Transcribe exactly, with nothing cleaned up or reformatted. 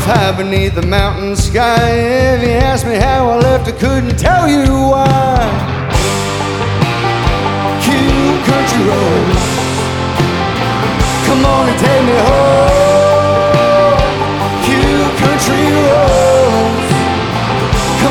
life high beneath the mountain sky. If you ask me how I left, I couldn't tell you why. Cute country road, come on and take